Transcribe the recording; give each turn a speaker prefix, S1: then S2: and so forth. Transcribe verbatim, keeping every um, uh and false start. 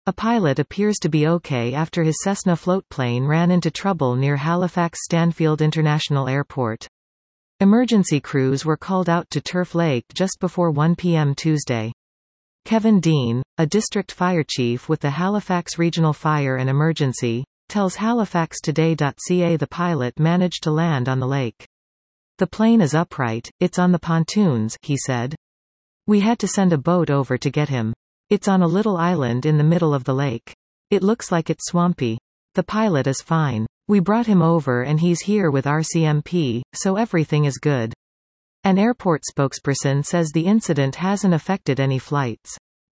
S1: A pilot appears to be okay after his Cessna floatplane ran into trouble near Halifax Stanfield International Airport. Emergency crews were called out to Turf Lake just before one p m Tuesday. Kevin Dean, a district fire chief with the Halifax Regional Fire and Emergency, tells Halifax Today dot c a the pilot managed to land on the lake. "The plane is upright, it's on the pontoons," he said. "We had to send a boat over to get him. It's on a little island in the middle of the lake. It looks like it's swampy. The pilot is fine. We brought him over and he's here with R C M P, so everything is good." An airport spokesperson says the incident hasn't affected any flights.